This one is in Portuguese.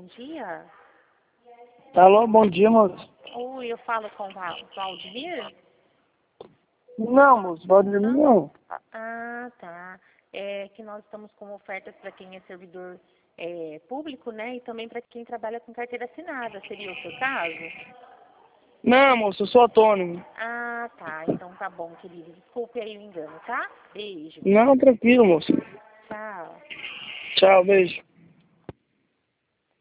dia. Alô, bom dia, moço. Oi, eu falo com o Valdemir? Não, moço, Valdemir não. Ah, tá. É que nós estamos com ofertas para quem é servidor público, né? E também para quem trabalha com carteira assinada. Seria o seu caso? Não, moço, eu sou autônomo. Ah, tá. Então tá bom, querido. Desculpe aí o engano, tá? Beijo. Não, tranquilo, moço. Tchau. Tchau, beijo.